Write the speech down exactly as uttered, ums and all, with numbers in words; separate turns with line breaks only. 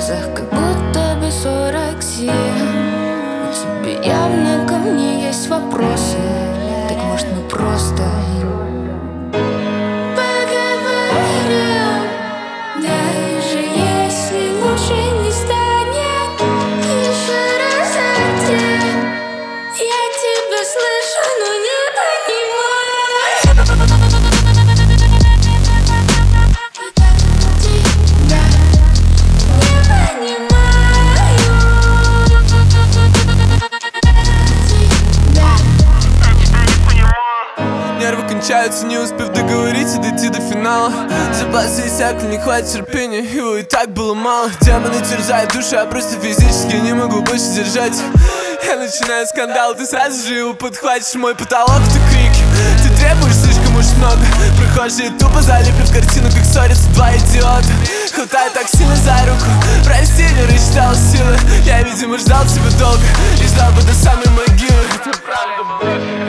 глазах как будто бы сорок семь. У тебя явно ко мне есть вопросы. Так может мы просто поговорим? Даже если лучше не станет еще раз один. Я тебя слышу, но не понимаю.
Нервы кончаются, не успев договорить и дойти до финала. Запасы иссякли, не хватит терпения, его и так было мало. Демоны терзают душу, я просто физически не могу больше держать. Я начинаю скандал, ты сразу же его подхватишь. Мой потолок — это крики, ты требуешь слишком уж много. Прохожие тупо залипли в картину, как ссорятся два идиота. Хватает так сильно за руку, прости, не рассчитал силы. Я, видимо, ждал тебя долго и ждал бы до самой могилы. Это правда боль.